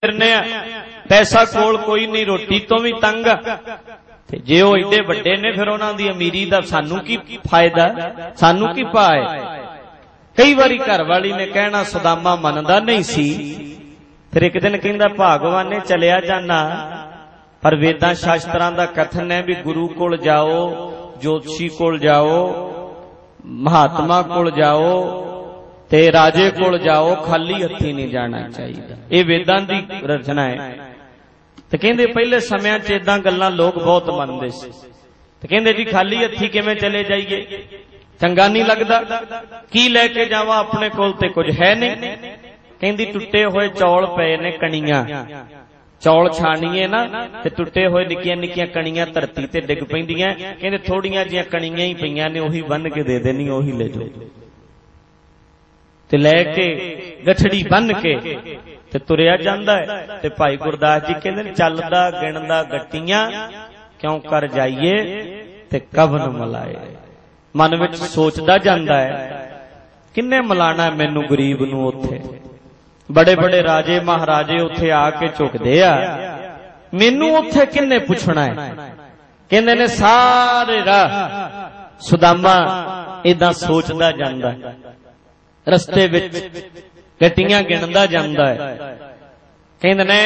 फिरने पैसा कोल कोई नहीं, रोटी तो भी तंग। ते जे वो एडे वड्डे ने फिर उन्हां दी अमीरी दा सानू की फायदा, सानू की पाए। कई बारी घर वाली ने कहना सुदामा मनदा नहीं सी। फिर एक दिन कहंदा भागवान ने चलिया जाना, पर वेदां शास्त्रां दा कथन है भी गुरु कोल जाओ, ज्योतिषी कोल जाओ, महात्मा कोल जाओ ते राजे कोल जाओ, खाली हत्थी नहीं जाना चाहिए। ये वेदां दी रचना है। ते कहंदे पहले समय च इदां गल्लां लोग बहुत मनदे सी। ते कहंदे जी खाली हत्थी किवें चले जाइए, चंगा नहीं लगदा, की लैके जावा, अपने कोल ते कुछ है नहीं। कहंदी टुटे हुए चौल पए ने कणियां, चौल छाणीए ना ते टुटे हुए निक्कियां निक्कियां कणियां धरती ते डिग पैंदियां। कहंदे थोड़ियां जिहियां कणियां ही पईयां ने, ओही बन के दे देनी, ओही ले जाओ। ते लैके गठड़ी बन के ते तुरिया जांदा है। ते भाई गुरदास जी कहंदे चलदा गिणदा गट्टियां, क्यों कर जाइए ते कवन मलाए। मन विच सोचदा जांदा है किन्ने मलाना मैनू गरीब नू। उत्थे बड़े बड़े राजे महाराजे उत्थे आके झुकदे आ, मैनू उत्थे किन्ने पुछना है। कहंदे ने सारे राह सुदामा इदां सोचदा जांदा है, रस्ते विच गट्टियां गिणदा जांदा है। कहंदे ने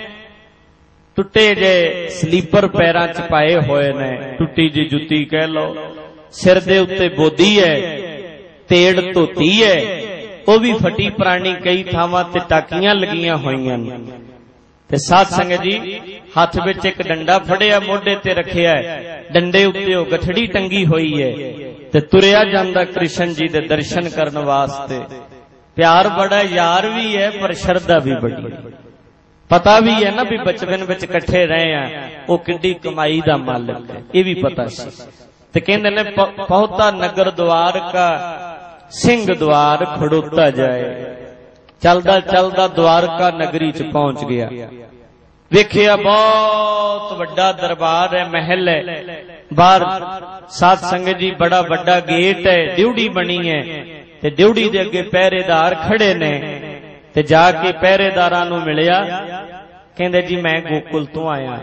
टुटे जे स्लीपर पैरां च पाए होए ने, टुटी जी जुत्ती कह लो, सिर दे उत्ते बोधी है, तेड़ धोती है, वो भी फटी पुरानी, कई थावां ते टाकियां लगियां होईयां ने। ते साध संगत जी हाथ विच एक डंडा फड़िया, मोढे ते रखिया है, डंडे उत्ते ओ गठड़ी टंगी होई है। ते तुरिया जांदा कृष्ण जी दे दर्शन करन वास्ते। प्यार बड़ा, यार भी है, पर श्रद्धा भी बड़ी है। पता भी है ना भी बचपन विच इकट्ठे रहे हैं, वो किड्डी कमाई दा मालिक है, ये भी पता सी। ते कहंदे ने पहुंचा नगर द्वार का सिंह द्वार खड़ोता जाए। चलदा चलदा द्वारका नगरी च पहुंच गया। वेखिया बहुत वड्डा दरबार है, महल है, बाहर साध संगत जी बड़ा वड्डा गेट है, ड्यूड़ी बनी है, ते ड्यूड़ी दे अगे पहरेदार खड़े ने। ते जाके पहरेदारां नूं मिलिया। कहंदे जी मैं गोकुल तो आया,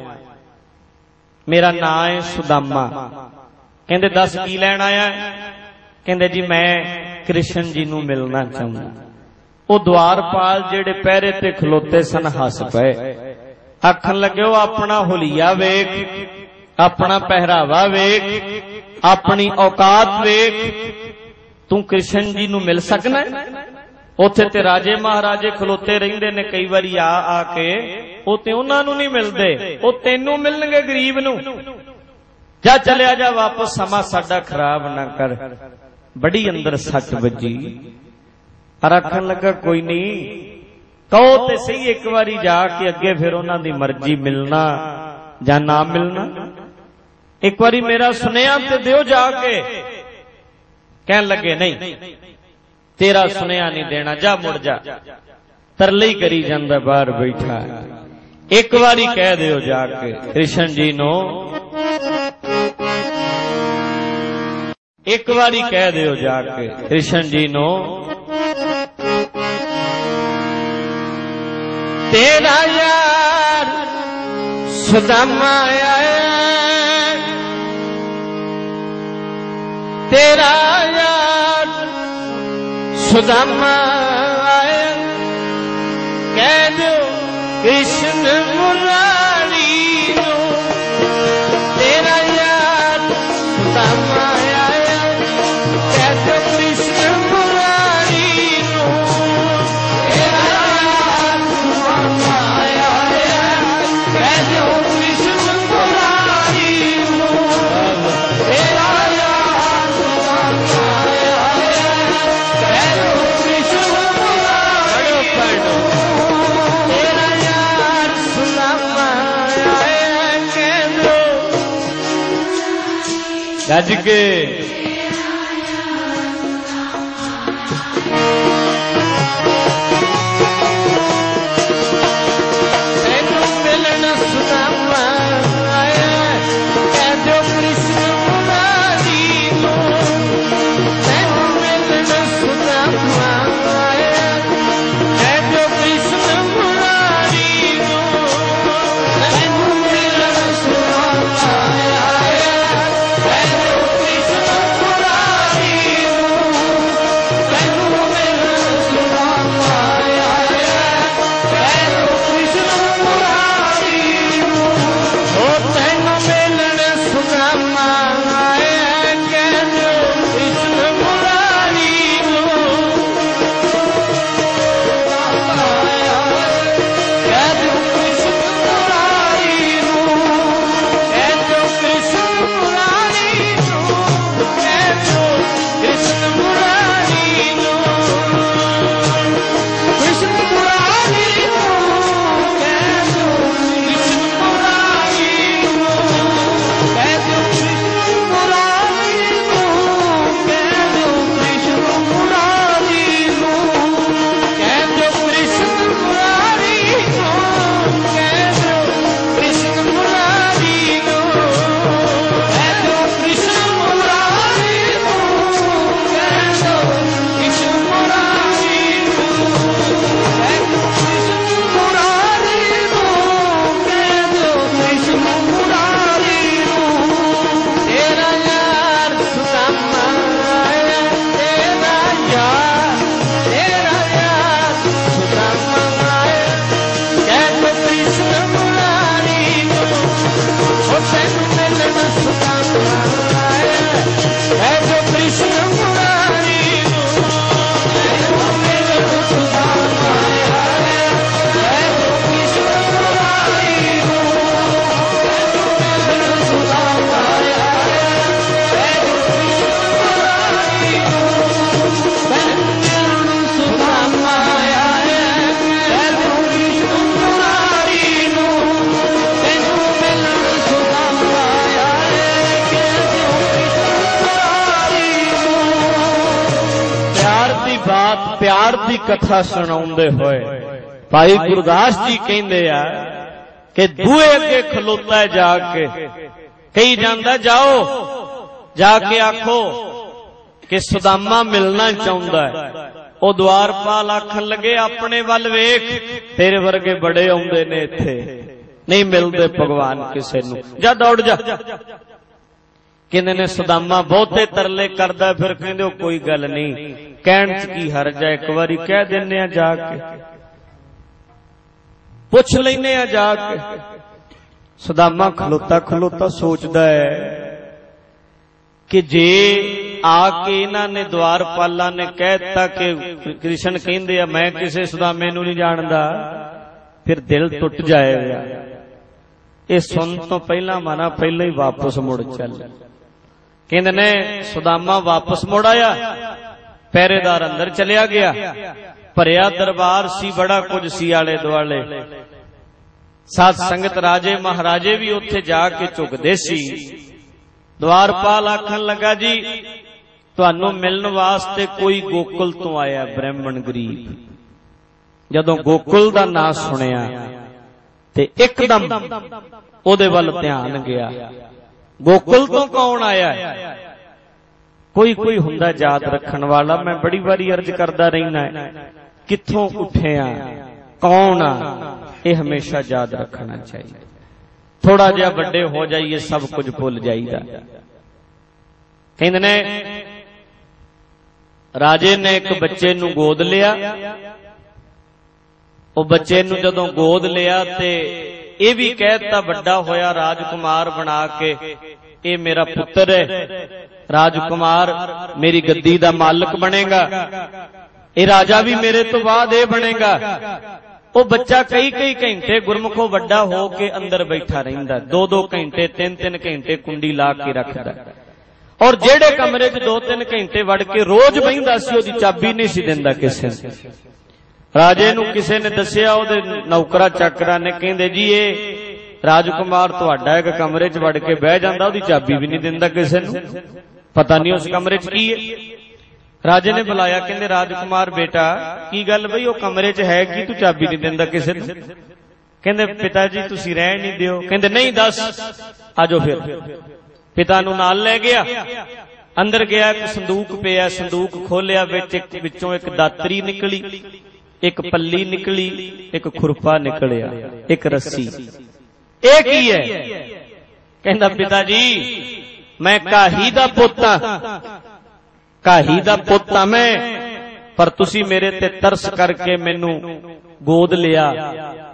मेरा नाम है सुदामा। कहंदे दस की लैण आया। कहंदे जी मैं कृष्ण जी नूं मिलना चाहुंदा। वो द्वारपाल जेड़े पहरे ते खलोते सन हस पे, आखन लगे वो अपना हुलिया वेख, अपना पहरावा वेख, अपनी औकात वेख, तू कृष्ण जी नूं मिल सकना। उत्थे ते राजे महाराजे खलोते रहिंदे ने, कई बारी आके वो ते उन्हां नूं नहीं मिलदे, वो तैनूं मिलणगे गरीब नूं। जा चलिया जा वापस, समा साडा खराब ना कर। बड़ी अंदर सट वजी। और आखन लगा कोई नहीं, कहो ते सही एक बारी जाके अगे, फिर उन्हां दी मर्जी मिलना जां ना मिलना। एक बारी मेरा सुनिया ते दियो जाके। कहन लगे नहीं, तेरा सुनिया नहीं देना, जा मुड़ जा। तरले ही करी जांदा बाहर बैठा। एक बारी कह दियो जाके कृष्ण जी नो, एक बारी कह दियो जाके कृष्ण जी नो, तेरा यार सुदामा आया, तेरा यार सुदामा आया। कह दो कृष्ण मुरारी नो, तेरा यार सुदामा आया। कह दो कृष्ण मुरारी नो, तेरा यार सुदामा आया। कह दो कृष्ण मुरारी नो, तेरा यार सुदामा आया। कह दो कृष्ण मुरारी नो, तेरा यार सुदामा आया। कह दो गज के प्यार की कथा सुनाउंदे होए भाई गुरदास जी कहंदे आ कि बूहे अगे खलोता है जाके कही जांदा जाओ जाके आखो कि सुदामा मिलना चाहुंदा है। ओ द्वारपाल आखन लगे अपने वल वेख तेरे वर्गे बड़े आउंदे ने इत्थे नहीं मिलते भगवान किसे नूं जा दौड़ जा। कहंदे ने सुदामा बहुते तरले करदा फिर कहंदे कोई गल नहीं कहण च की हर्ज है एक बारी कह दिंदे आ जाके पुछ लैने आ जाके। सुदामा खलोता खलोता सोचदा है कि जे आके इन्हां ने द्वारपाला ने कहता कि कृष्ण कहंदे आ मैं किसे सुदामे नूं नहीं जानदा फिर दिल टुट जाएगा। ये सुन तो पहला माना पहले ही वापस मुड़ चल। कहंदे ने सुदामा वापस मुड़ आया पहरेदार अंदर चलिया गया भरिया दरबार सी बड़ा कुछ सी आले दुआले साध संगत राजे महाराजे भी उत्थे जाके झुकदे सी। द्वारपाल आखन लगा जी तुहानू मिलण वास्ते कोई गोकुल तो आया ब्राह्मण गरीब। जदों गोकुल दा नाम सुनिया ते एकदम ओदे वल ध्यान गया गोकुल तो कौन आया है। कोई कोई हुंदा याद रखण वाला मैं बड़ी बारी अर्ज करदा रहना है कित्थों उठे आ कौन आ ये हमेशा याद रखना चाहिए। थोड़ा जिहा वड्डे हो जाइए सब कुछ भुल जाईदा। कहंदे ने राजे ने एक बच्चे नूं गोद लिया वो बच्चे नूं जदों गोद लिया ते ये भी कहता बड़ा होया राजकुमार बना के ये मेरा पुत्र है राजकुमार मेरी गद्दी दा मालिक बनेगा ये राजा भी मेरे तो बाद ये बनेगा। वो बच्चा कई कई घंटे गुरमुखों वड्डा हो के अंदर बैठा रहिंदा 2-2 घंटे 3-3 घंटे कुंडी ला के रखदा और जेड़े कमरे च 2-3 घंटे वड़ के रोज बहिंदा सी ओदी चाबी नहीं सी दिंदा किसे ने। राजे नूं किसे ने दसिया ओदे नौकरा चाकरा ने कहंदे जी ये राजकुमार तुहाडा एक कमरे च वड़ के बह जांदा ओदी चाबी भी नहीं दिंदा किसे नूं पता नहीं उस कमरे च की है। राजे ने बुलाया कहंदे राजकुमार बेटा की गल बई ओ कमरे च है कि तू चाबी नहीं दिंदा किसे नूं। कहंदे पिता जी तुसीं रहण नहीं दिओ। कहंदे नहीं दस आजो फिर। पिता नूं नाल ले गया अंदर गया एक संदूक पिया संदूक खोलिया विचों एक दातरी निकली एक पल्ली निकली एक खुरपा निकलिया एक रस्सी ये की है। कहंदा पिताजी मैं काही दा पोता काही दा पोता मैं पर तुसी मेरे ते तरस करके मैनू गोद लिया